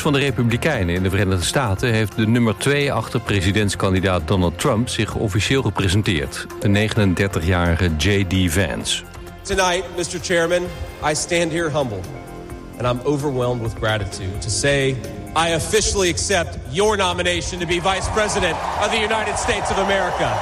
van de Republikeinen in de Verenigde Staten heeft de nummer 2 achter presidentskandidaat Donald Trump zich officieel gepresenteerd. De 39-jarige J.D. Vance. Tonight, Mr. Chairman, I stand here humbled and I'm overwhelmed with gratitude to say I officially accept your nomination to be Vice President of the United States of America.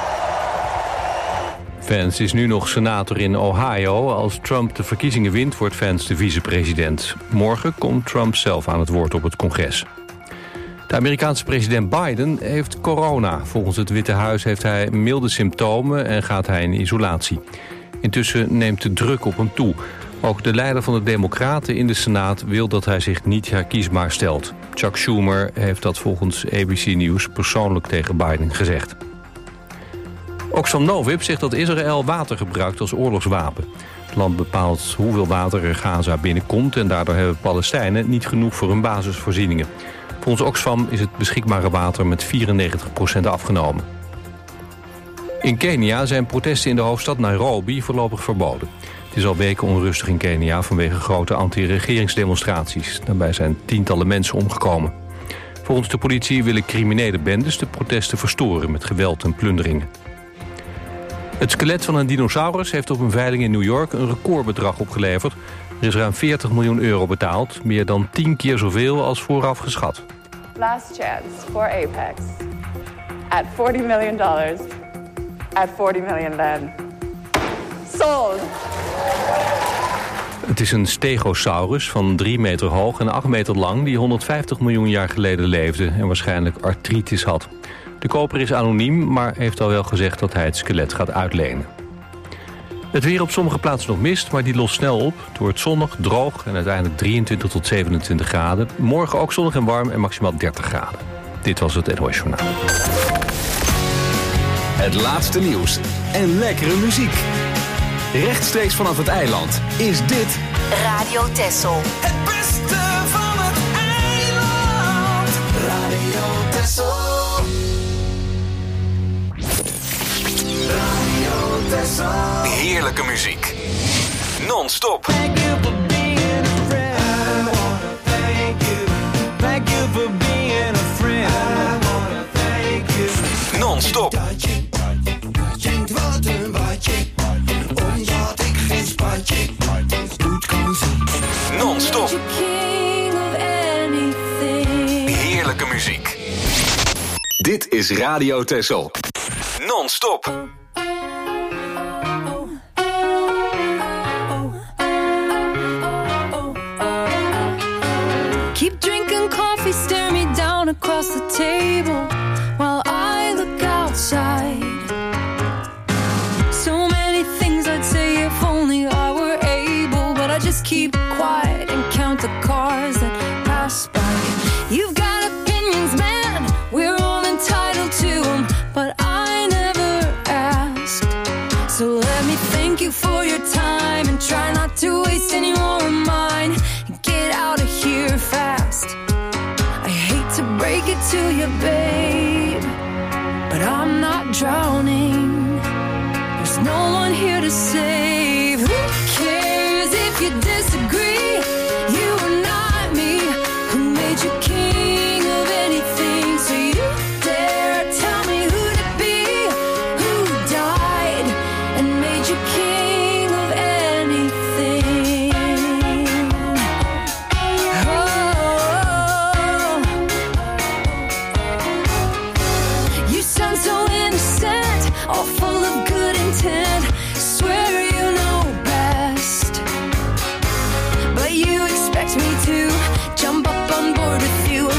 Vance is nu nog senator in Ohio. Als Trump de verkiezingen wint, wordt Vance de vicepresident. Morgen komt Trump zelf aan het woord op het congres. De Amerikaanse president Biden heeft corona. Volgens het Witte Huis heeft hij milde symptomen en gaat hij in isolatie. Intussen neemt de druk op hem toe. Ook de leider van de Democraten in de Senaat wil dat hij zich niet herkiesbaar stelt. Chuck Schumer heeft dat volgens ABC News persoonlijk tegen Biden gezegd. Oxfam Novib zegt dat Israël water gebruikt als oorlogswapen. Het land bepaalt hoeveel water er Gaza binnenkomt en daardoor hebben Palestijnen niet genoeg voor hun basisvoorzieningen. Volgens Oxfam is het beschikbare water met 94% afgenomen. In Kenia zijn protesten in de hoofdstad Nairobi voorlopig verboden. Het is al weken onrustig in Kenia vanwege grote anti-regeringsdemonstraties. Daarbij zijn tientallen mensen omgekomen. Volgens de politie willen criminele bendes de protesten verstoren met geweld en plunderingen. Het skelet van een dinosaurus heeft op een veiling in New York een recordbedrag opgeleverd. Er is ruim 40 miljoen euro betaald, meer dan 10 keer zoveel als vooraf geschat. Last chance for Apex. At $40 million. At 40 million then. Sold! Het is een stegosaurus van 3 meter hoog en 8 meter lang die 150 miljoen jaar geleden leefde en waarschijnlijk artritis had. De koper is anoniem, maar heeft al wel gezegd dat hij het skelet gaat uitlenen. Het weer op sommige plaatsen nog mist, maar die lost snel op. Het wordt zonnig, droog en uiteindelijk 23 tot 27 graden. Morgen ook zonnig en warm en maximaal 30 graden. Dit was het NOS Journaal. Het laatste nieuws en lekkere muziek. Rechtstreeks vanaf het eiland is dit Radio Texel. Het beste van het eiland. Radio Texel. Radio Texel. heerlijke muziek. Non-stop. Thank you for being a friend. I wanna thank you. Thank you for being a friend. I wanna thank you. Non-stop. Schenkt wat een watje. Omdat ik geen spatje goed kan zien. Non-stop. Heerlijke muziek. Dit is Radio Texel. Non-stop. Keep drinking coffee, stare me down across the table while I look outside. So many things I'd say if only I were able, but I just keep quiet and count the cars that pass by. You've got opinions, man, we're all entitled to them, but I never asked. So let me thank you for your time and try not to waste any more of mine. Get out of here fast. I hate to break it to you, babe, but I'm not drowning. There's no one here to save. Who cares if you disagree? You are not me. Who made you king of anything? So you dare tell me who to be? Who died and made you king of anything? Oh, you sound so innocent, all full of good intent. Swear you know best, but you expect me to jump up on board with you.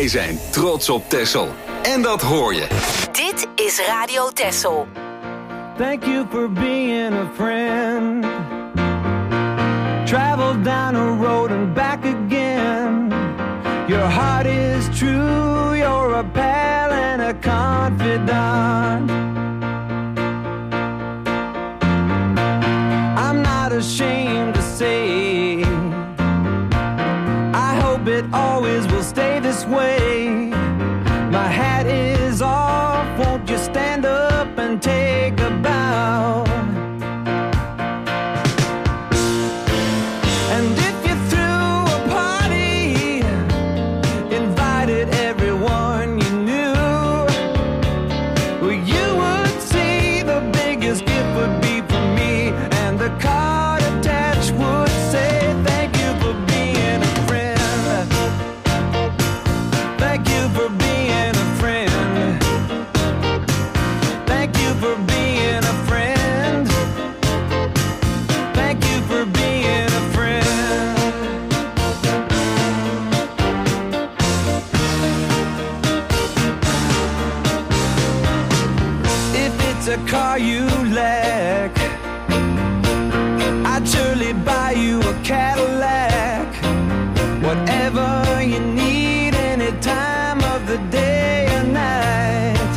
Wij zijn trots op Texel. En dat hoor je. Dit is Radio Texel. Thank you for being a friend. Travel down a road and back again. Your heart is true, you're a pal and a confidant. I'm not ashamed to say, I hope it always will stay this way. My hat is off, won't you stand up and take a bow? And if you threw a party, invited everyone you knew, well, you would see the biggest gift would be from me, and the card attached would say, thank you for being a friend. Thank you for being a friend. Thank you for being a friend. Thank you for being a friend. If it's a car you lack, I'd surely buy you a Cadillac. Whatever you need, any time of the day or night.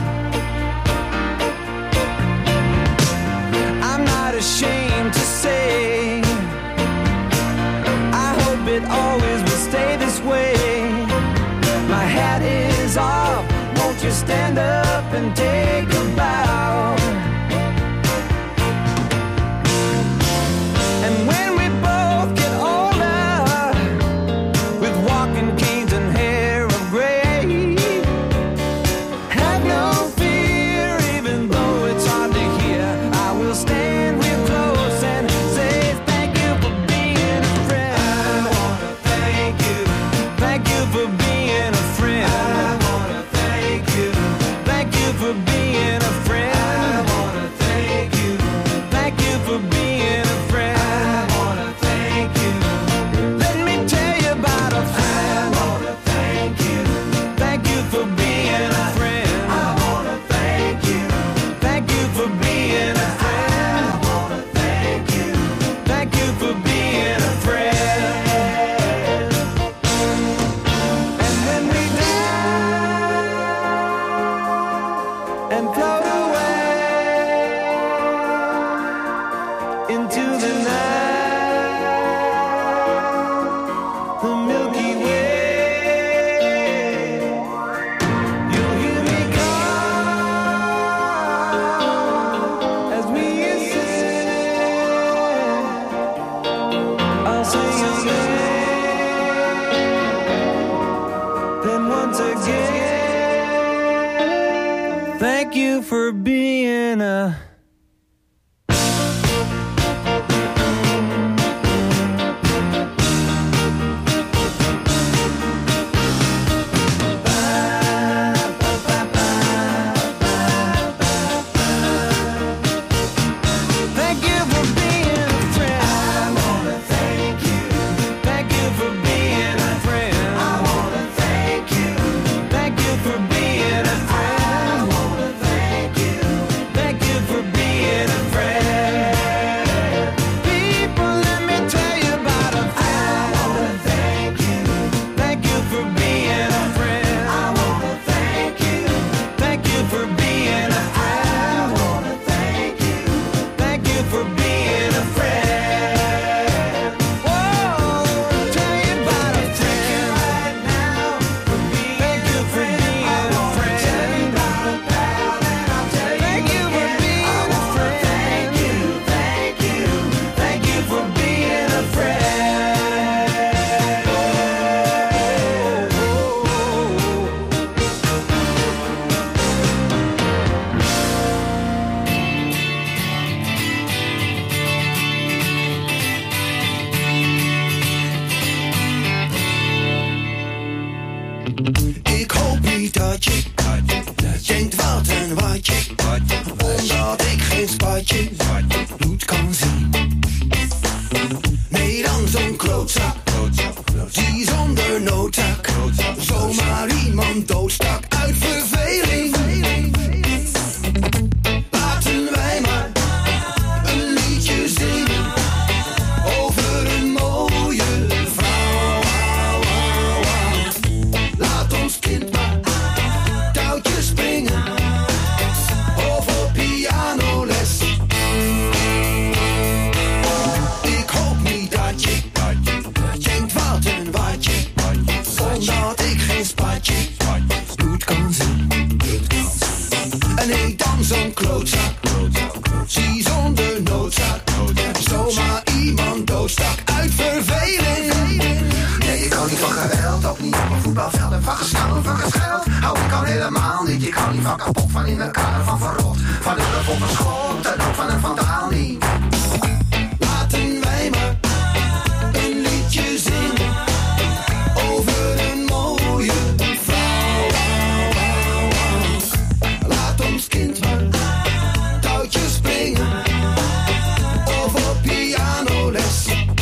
I'm not ashamed to say, I hope it always will stay this way. My hat is off, won't you stand up and take a bow? And when we both get older, with walking canes and hair of gray, have no fear, even though it's hard to hear. I will stand real close and say thank you for being a friend. I wanna thank you. Thank you for being a friend. I wanna thank you. Thank you for being a friend. I wanna thank you. Thank you for being a friend. I wanna thank you. Let me tell you about a friend. I wanna thank you. Thank you for being a friend. I wanna thank you. Thank you for being a friend. I wanna thank you. Thank you for being a friend. And when we die and float away into the night, the Milky Way, you'll hear me call as we ascend. I'll say your name, then once again, thank you for being a Thank you for being a friend. I wanna thank you. Thank you for being a friend. I wanna thank you. Thank you for being a friend. I wanna thank you. Thank you for En ik dan zo'n klootzak, zie zonder noodzak, zomaar iemand doodstak uit verveling. Nee, ik hou niet van geweld, ook niet op een voetbalveld. En van gescheld, hou ik al helemaal niet. Ik hou niet van kapot, van in elkaar, van verrot, van een of een schot en ook van een vandaal niet. Laten wij maar een liedje zingen over een mooie vrouw. Laat ons kind maar touwtjes springen of op pianoles.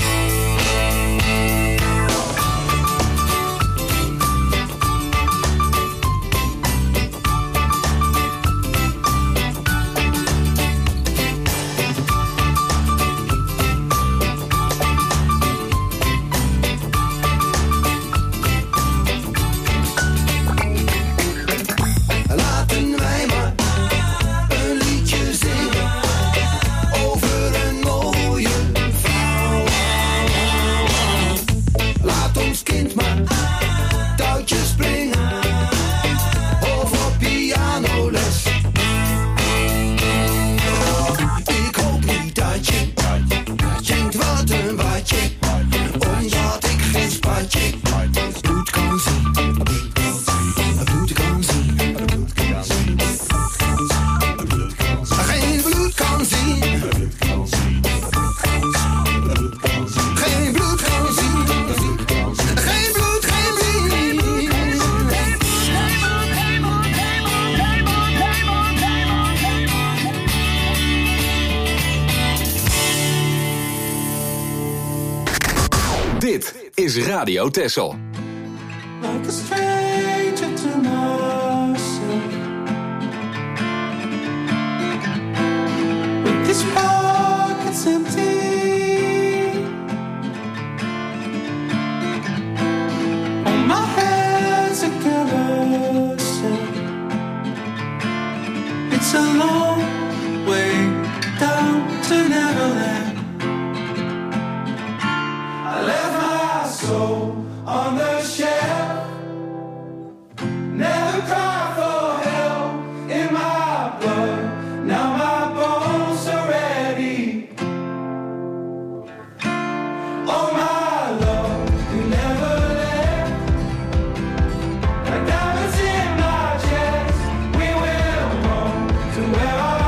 Dit is Radio Texel. Like a stranger to myself. With these pockets empty, on my head's a carousel. It's a long way down to Neverland. I left my soul on the shelf. Never cried for help in my blood. Now my bones are ready. Oh my love, you never left. Like diamonds in my chest, we will roam to where our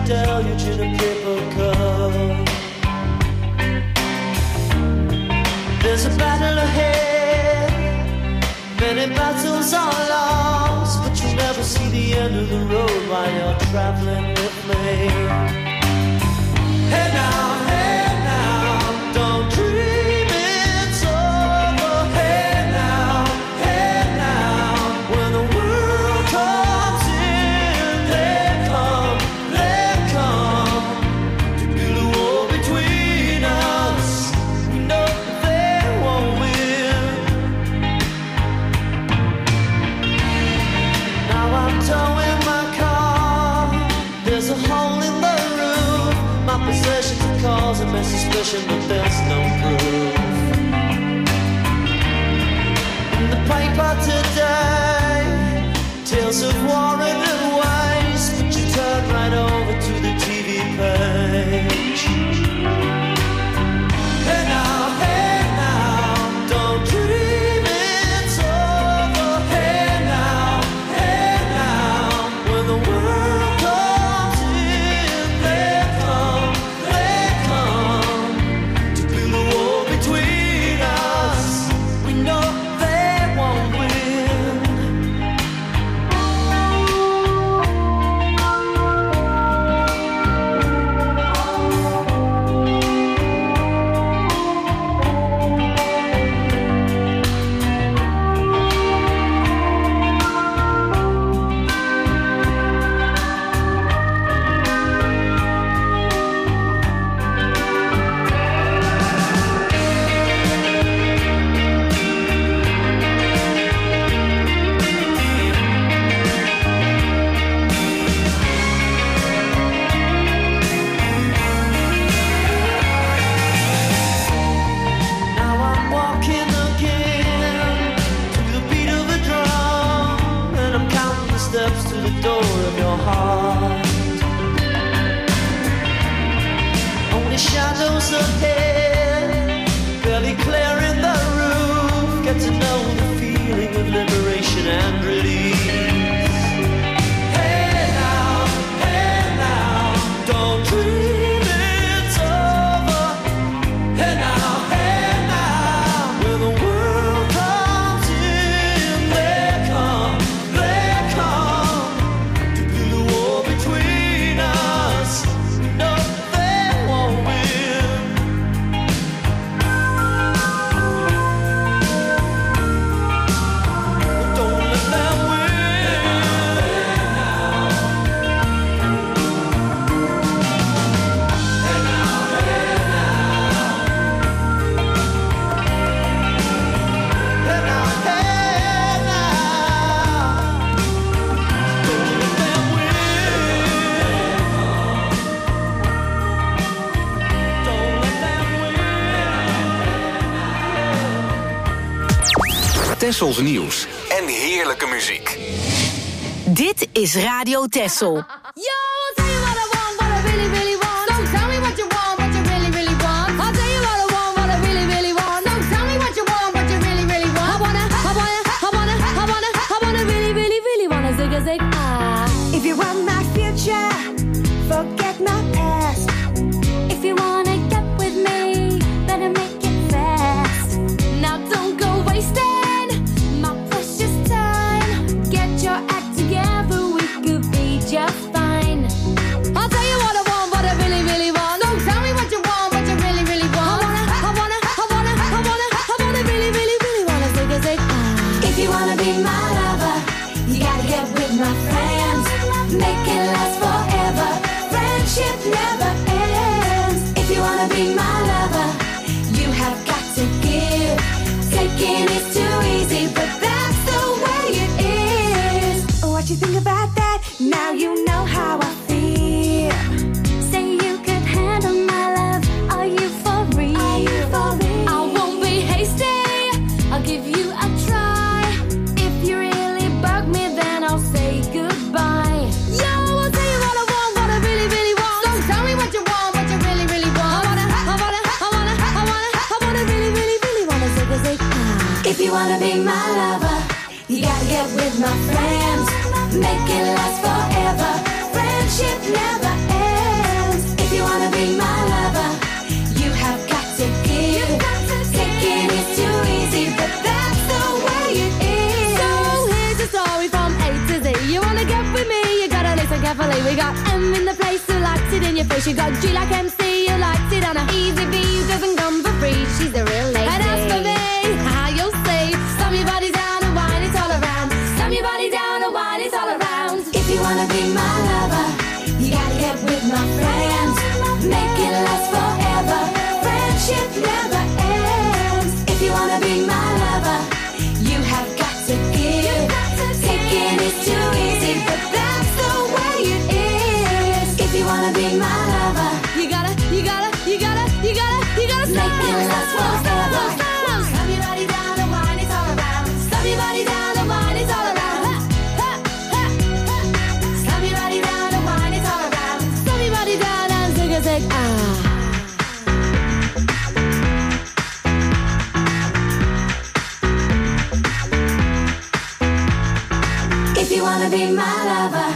deluge in a paper cup. There's a battle ahead, many battles are lost, but you'll never see the end of the road while you're traveling with me. Hey now, don't dream it's over. Hey now, when the world comes in, they come to build a wall between us. We know they won't win. Now I'm towing my car. There's a hole in the roof. My possessions are causing me suspicion, but there's no proof. In the paper today, tales of war and waste, but you turn right over to the TV page. Hey now, don't dream it's over. Hey now, when the world comes in, they come to build a wall between us. We know they won't win. Now I'm walking again to the beat of a drum, and I'm counting the steps to the door of your heart. Only shadows ahead, barely clearing the roof. Get to know the feeling of liberation and release. Hey now, don't dream it's over. Hey now, when the world comes in, they come to build a wall between us. No, they won't win. Don't let them Tessels nieuws en heerlijke muziek. Dit is Radio Tessel. Yo, I'll tell you what I want, what I really, really want. So tell me what you want, what you really, really want. I'll tell you what I want, what I really, really want. So tell me what you want, what you really, really want. I wanna really, really, really wanna zig a zig ah. If you want my future, forget my past. If you wanna get with me, better make it fast. Now don't go wasting my precious time. Get your act together, we could be just fine. I'll tell you what I want, what I really, really want. So tell me what you want, what you really, really want. I wanna really, really, really wanna zig a zig ah. If you wanna be my lover, you gotta get with my friends. Make it last forever. Friendship never ends. If you wanna be my lover, you have got to give. Taking is too easy, but that's the way it is. What you think about that? Now you know how I feel. Say you could handle my love. Are you for real? I won't be hasty. I'll give you a try. If you really bug me, then I'll say goodbye. Yo, I'll tell you what I want, what I really, really want. So tell me what you want, what you really, really want. I wanna really, really, really wanna zig a zig ah. If you wanna be my lover, you gotta get with my friends. Make it last forever. Friendship never ends. carefully. We got M in the place who likes it in your face. You got G like MC who likes it on a easy V who doesn't come for free. She's a real lady. And as for me, how you'll see, slam your body down and wine it all around. Slam your body down and wine it all around. If you wanna be my lover, you gotta get with my friends. Make it last forever. Friendship never ends. If you wanna be my lover, you have got to give. Taking is too easy, but that's the way it is. If you wanna be my lover, you gotta make it last forever. Slam your body down and wine it all around. Slam your body down and wine it all around. Slam your body down and wine it all around. Slam your body down and take a sec. If you wanna be my lover.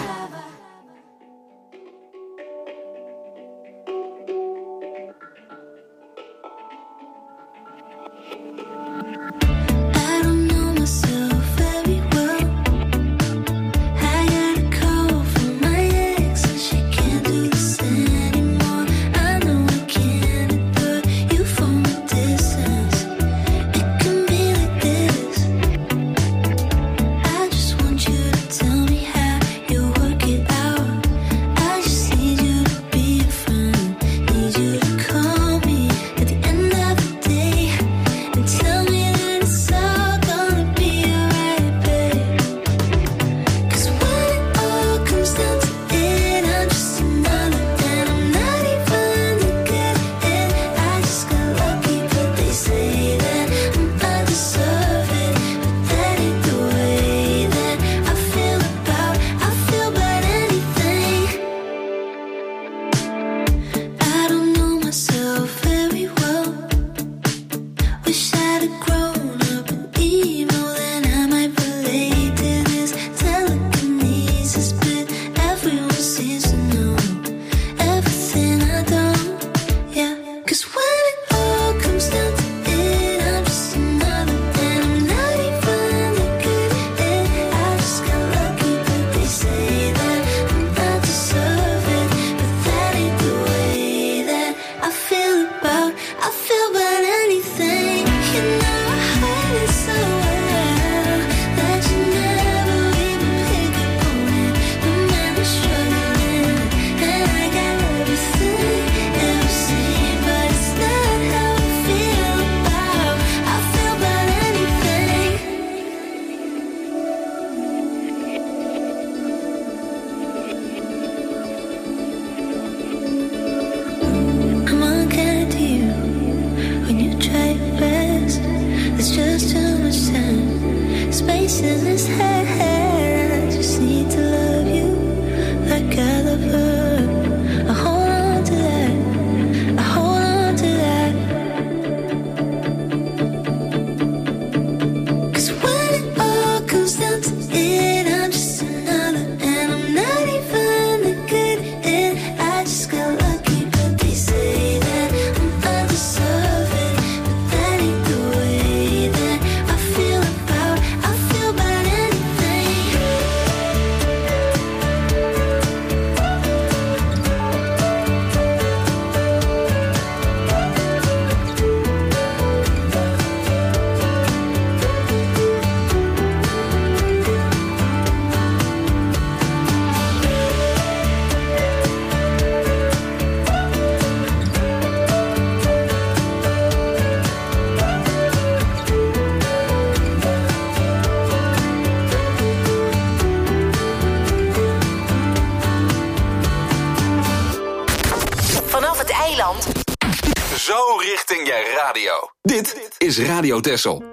Zo richting je radio. Dit is Radio Texel.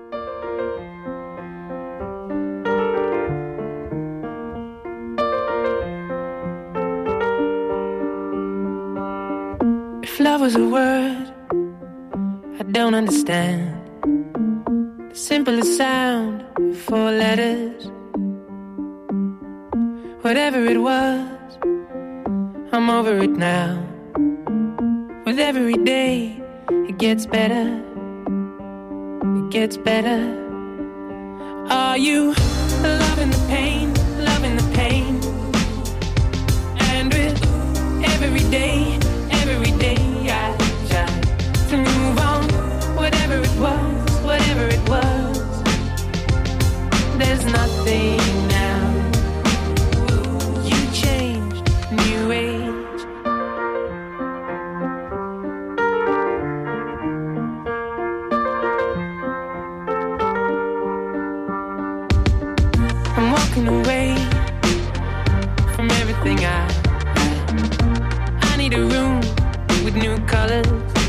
If love was a word I don't understand, the simplest sound, 4 letters. Whatever it was, I'm over it now. With every day, it gets better. It gets better. Are you loving the pain? Loving the pain? everything I need a room with new colors.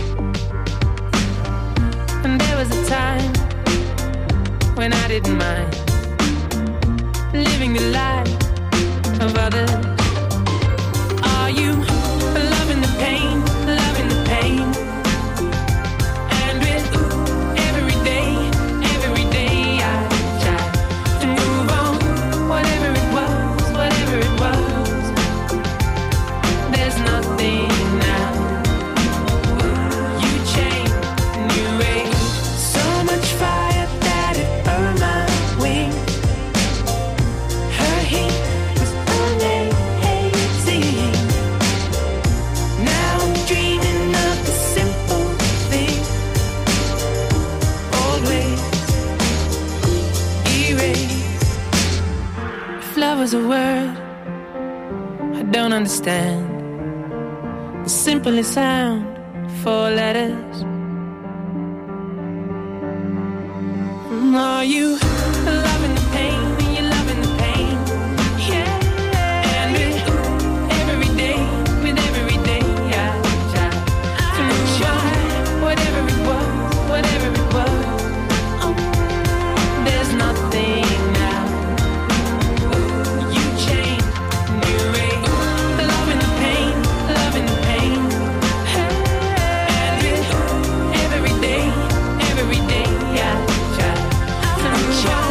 And there was a time when I didn't mind living the life of others. Are you loving the pain, loving the pain? And with every day I try to move on. Whatever it was, there's nothing now. You changed, new age, so much fire that it burned my wings. Her heat was amazing. Now I'm dreaming of the simple thing. Old ways erased. If love was a word I don't understand, the simplest sound, 4 letters. Are you loving the pain? Are you loving the pain? Yeah. And with every day I try to try whatever it was. Oh, there's nothing now. You changed, new age, loving the pain. And with every day I try to try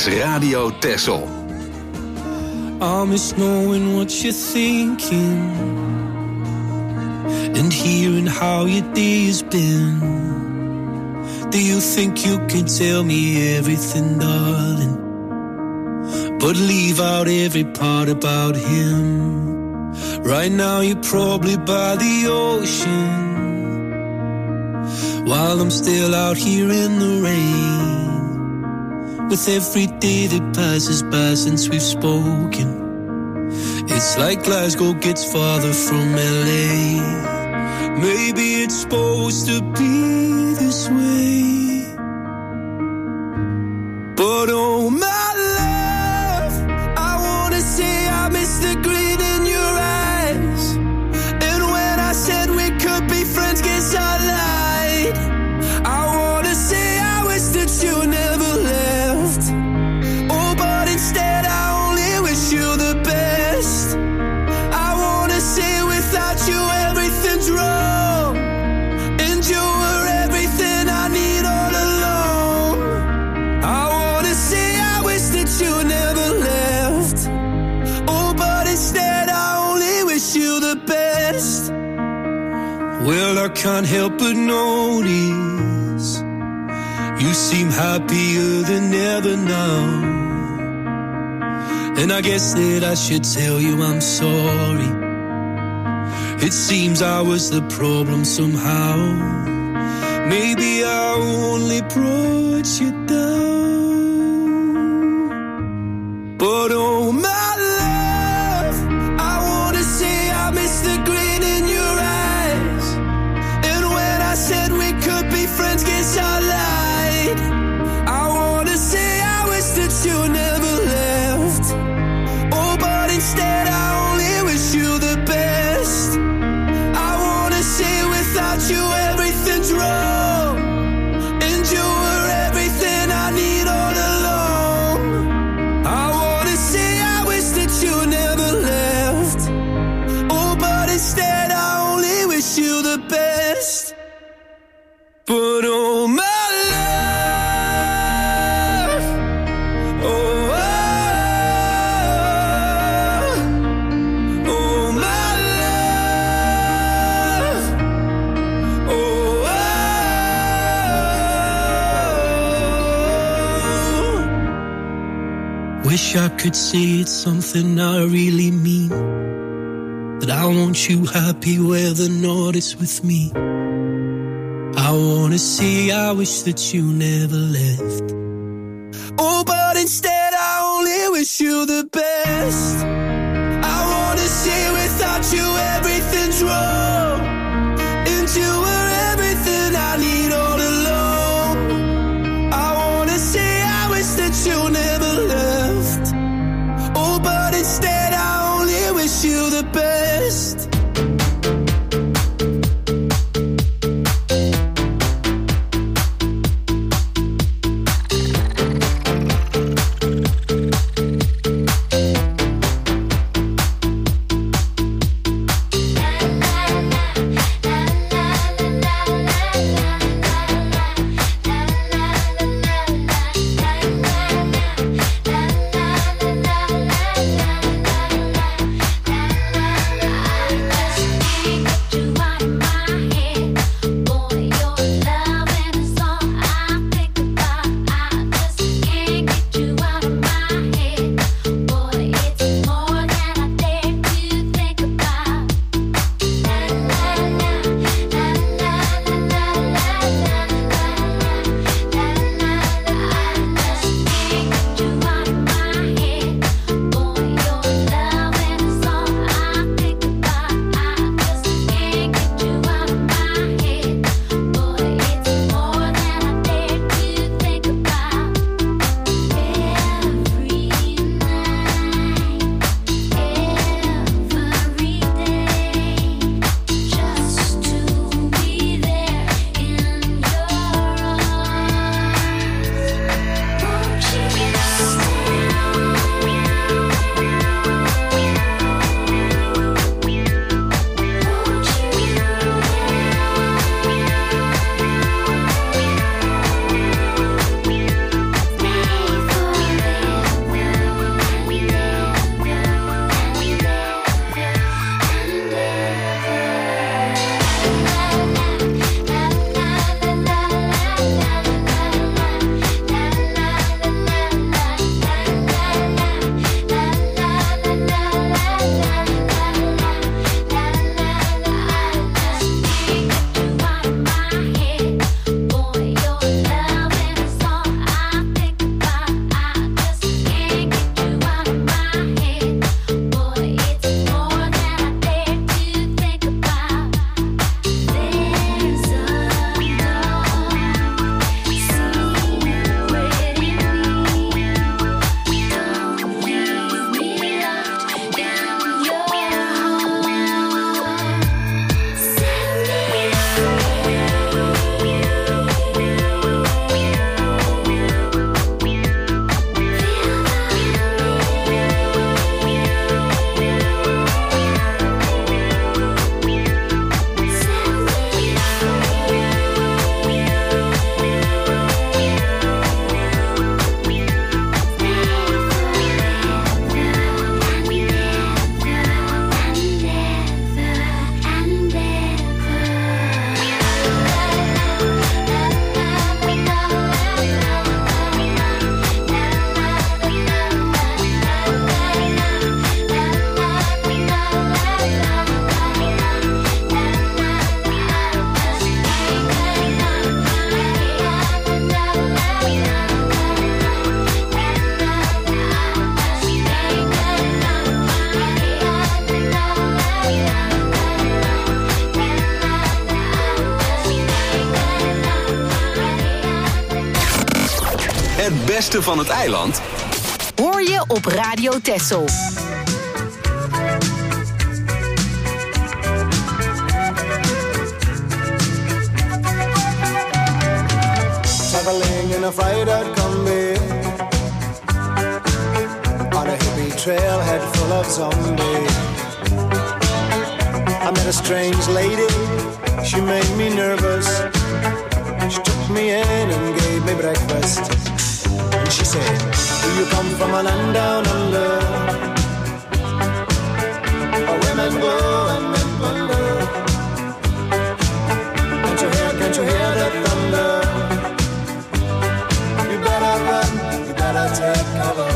Radio Texel. I miss knowing what you're thinking and hearing how your day has been. Do you think you can tell me everything, darling, but leave out every part about him? Right now you're probably by the ocean, while I'm still out here in the rain. With every day that passes by since we've spoken, it's like Glasgow gets farther from LA. Maybe it's supposed to be this way, but oh my love, I wanna say I miss the green in your eyes. And when I said we could be friends, guess I lied. I wanna say I wish that you never left. Oh, but instead I only wish you the best. I wanna say without you everything's wrong, and you were everything I need all along. I wanna say I wish that you never left. Oh, but instead I only wish you the best. Well, I can't help but notice you seem happier than ever now. And I guess that I should tell you I'm sorry. It seems I was the problem somehow. Maybe I only brought you down. But oh my love, I wanna say I miss the green in your eyes. And when I said we could be friends, guess I lied. I wanna say I wish that you never left. Oh, but instead I only wish you the best. I wanna say without you everything's wrong, and you were everything I need all along. I wanna say I wish that you never left. Oh, but instead I only wish you the best. But oh my love, oh, oh my love, oh, wish I could say it's something I really mean, that I want you happy where the north is with me. I wanna say I wish that you never left. Oh, but instead I only wish you the best. I wanna say without you everything's wrong, and you were everything I need all along. I wanna say I wish that you never left. Oh, but instead I only wish you the best. beste van het eiland hoor je op Radio Texel. Traveling in a fried-out combi on a hippie trailhead full of zombies. I met a strange lady, she made me nervous. She took me in and gave me breakfast. And she said, do you come from a land down under, where women go and men wonder? Can't you hear the thunder? You better run, you better take cover.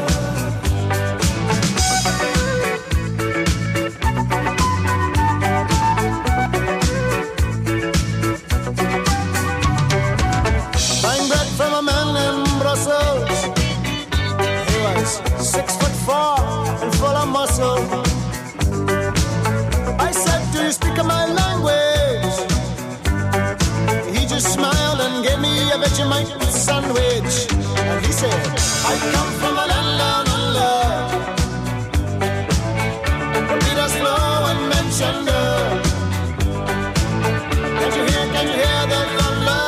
I said, do you speak my language? He just smiled and gave me a Vegemite sandwich. And he said, I come from a land down under, where Peter's flow and mentioned her. Can you hear the thunder?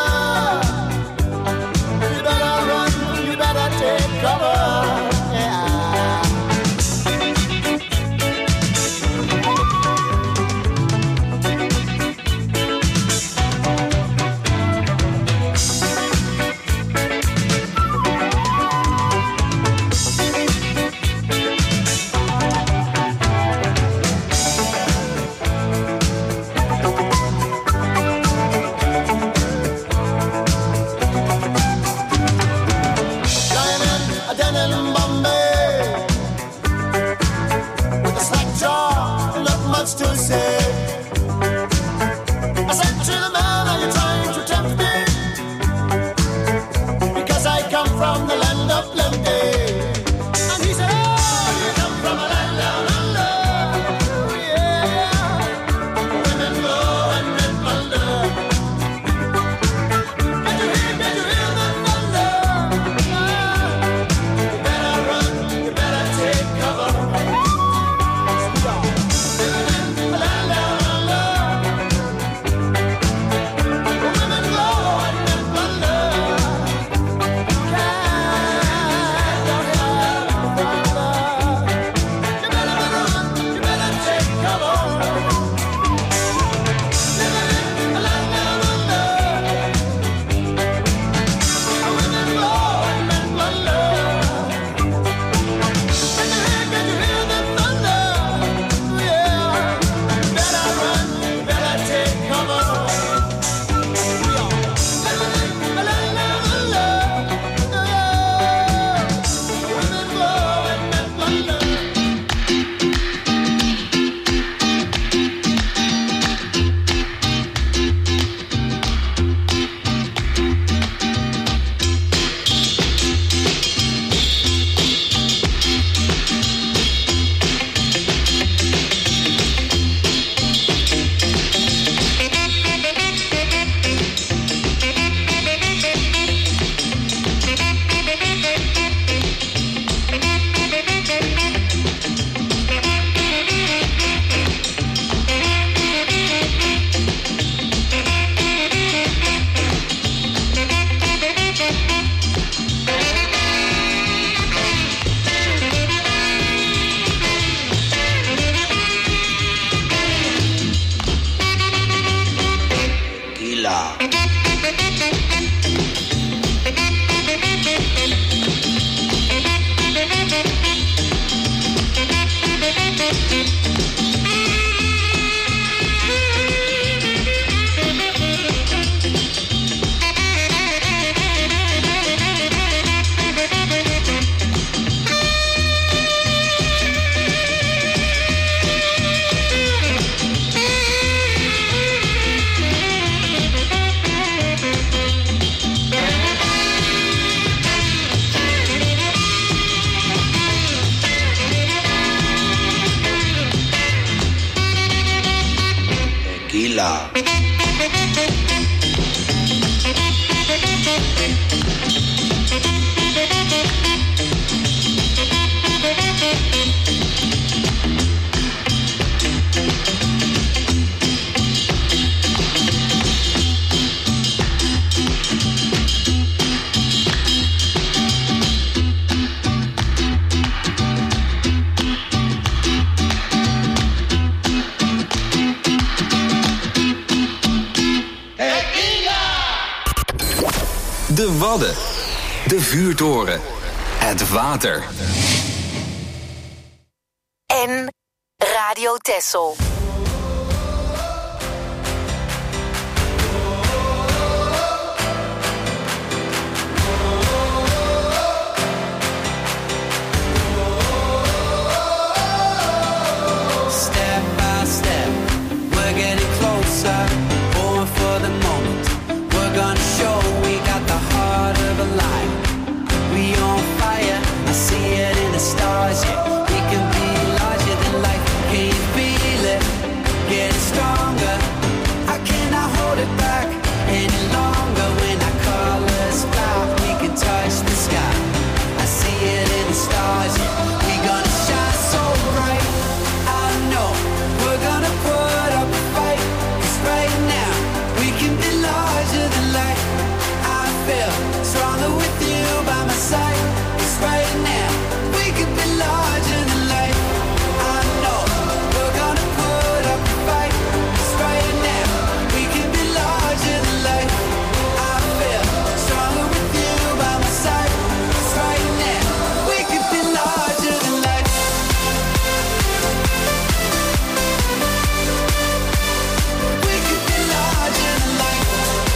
You better run, you better take cover. De Wadden. De vuurtoren. Het water. En Radio Texel. Step by step, we're getting closer. Born for the moment. We're gonna show we got the heart of a lion. We on fire, I see it in the stars, yeah. We can be larger than life, can you feel it? Getting stronger, I cannot hold it back any longer. When I call us back, we can touch the sky. I see it in the stars, yeah. We gonna shine so bright. I know we're gonna put up a fight. 'Cause right now we can be larger than life. I feel stronger with you by my side. 'Cause right now we can be larger than life. I know we're gonna put up a fight. 'Cause right now we can be larger than life. I feel stronger with you by my side. 'Cause right now we can be larger than life. We can be larger than life.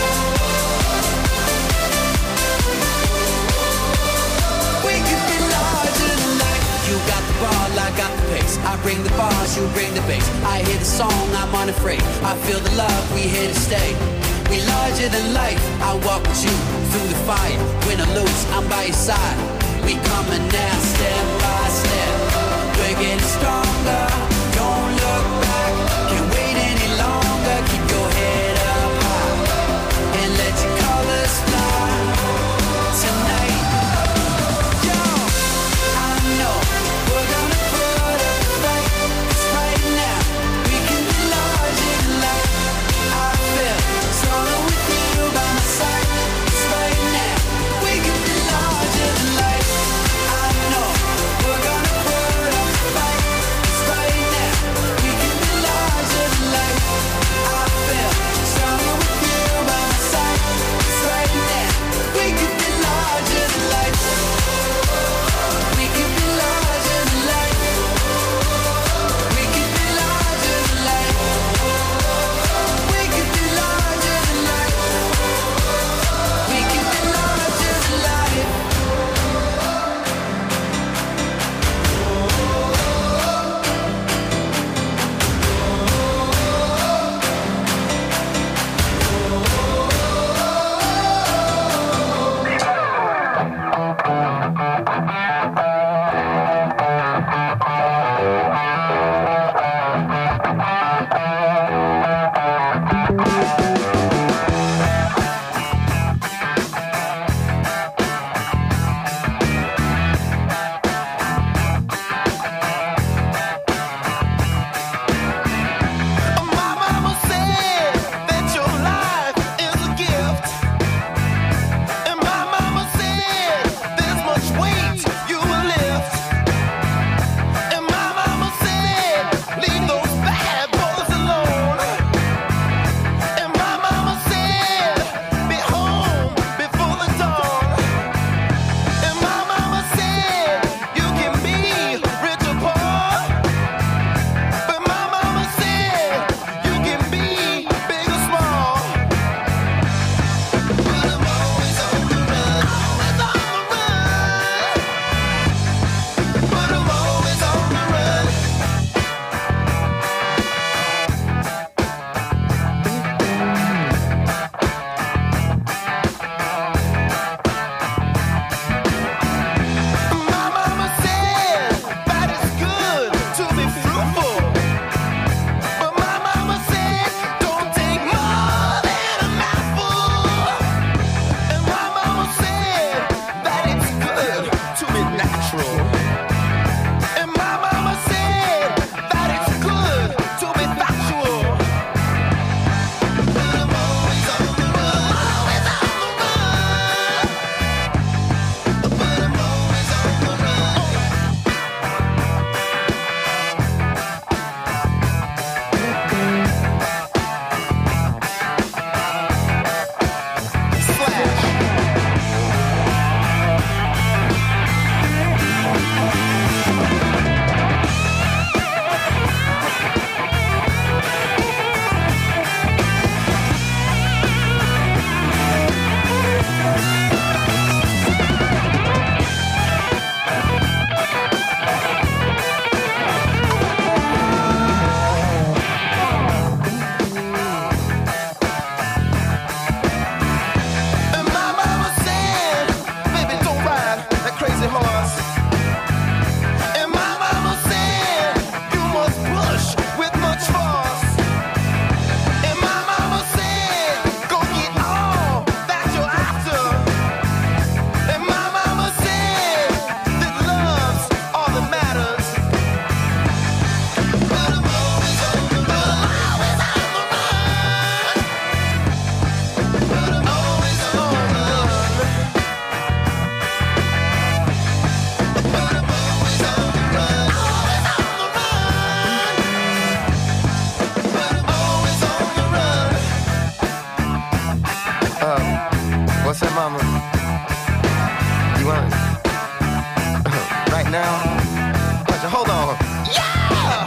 We can be larger than life. You got the ball, I got the pace. I bring the bars, you bring the bass. I hear the song, I'm unafraid. I feel the love, we here to stay. We larger than life. I walk with you through the fire. Win or lose, I'm by your side. We coming now, step by step. We're getting stronger. Don't look back. Can't wait any longer. Keep your head up high and let your colors fly tonight. Yo, I know we're gonna put up a fight. 'Cause right now we can be larger than life. I feel stronger with you by my side. 'Cause right now we can be larger than life. I know right now. Hold on. Yeah!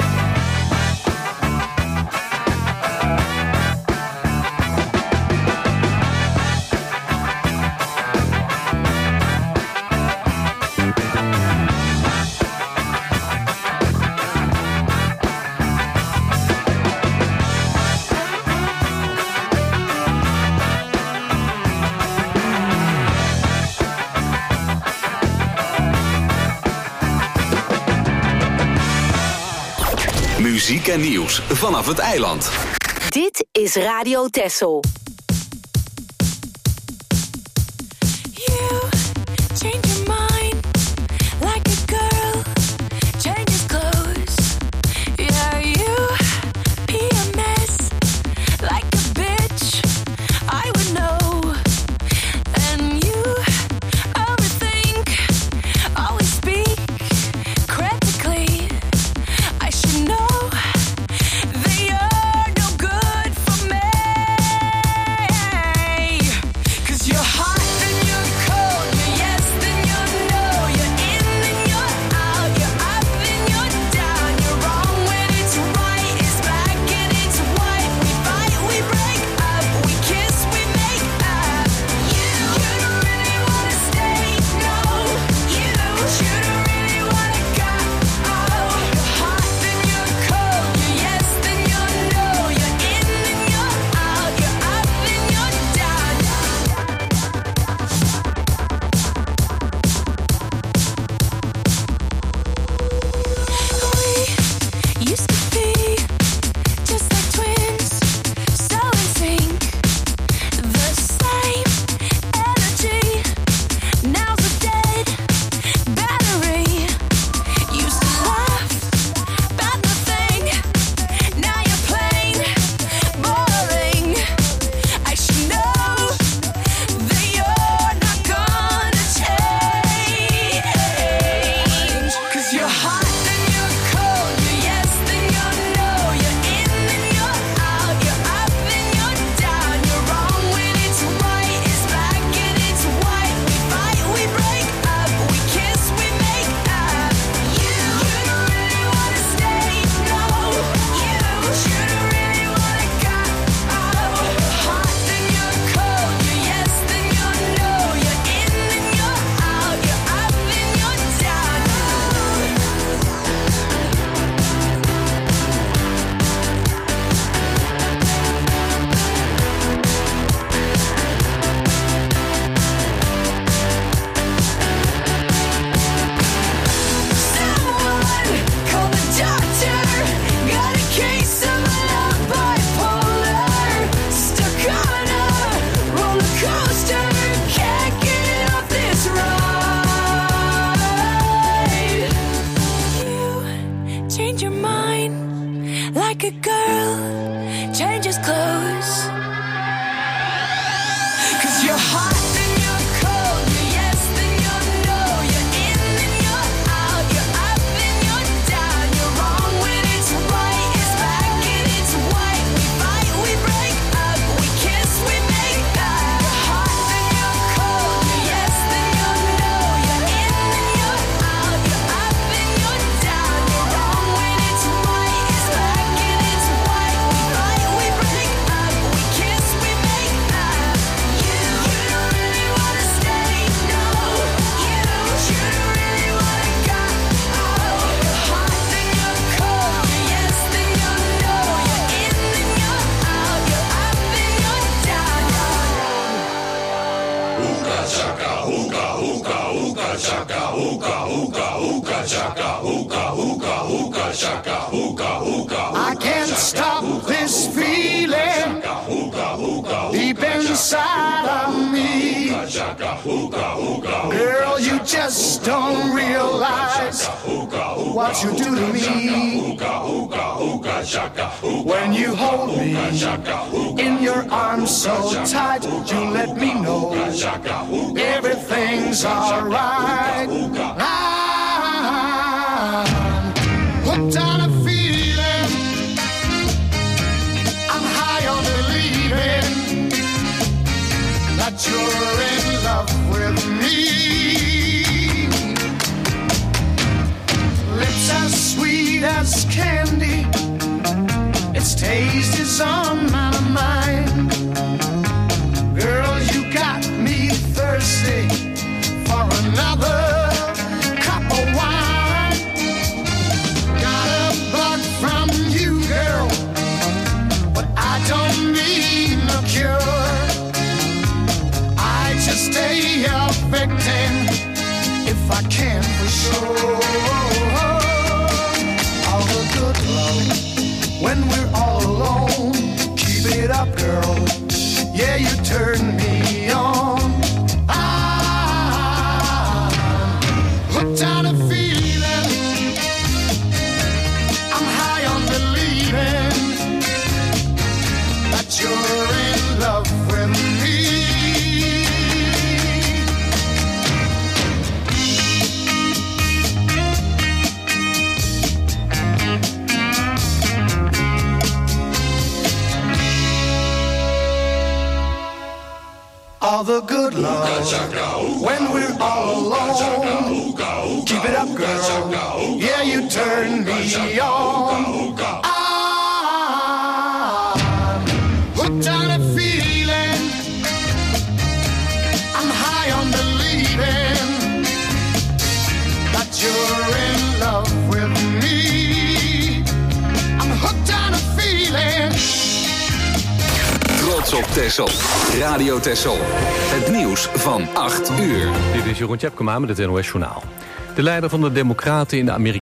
Muziek en nieuws vanaf het eiland. Dit is Radio Texel. I can't stop this feeling deep inside of me. Girl, you just don't realize what you do to me. When you hold me in your arms so tight, you let me know everything's alright. Hooked on a feeling, I'm high on believing that you're in love with me. sweet as candy. Its taste is on my mind. Girl, you got me thirsty for another cup of wine. Got a bug from you, girl, but I don't need no cure. I just stay a victim if I can for sure. All the good love when we're all alone. Keep it up, girl. Yeah, you turn me on. I'm hooked on a feeling. I'm high on believing that you're in love with me. All the good love when we're all alone. Keep it up, girl. Yeah, you turn me on. I'm hooked on a feeling. I'm high on believing that you're in love with me. I'm hooked on a feeling. Trots op Texel. Radio Texel. Het nieuws van 8 uur. Dit is Jeroen Tjepkema met het NOS Journaal. De leider van de Democraten in de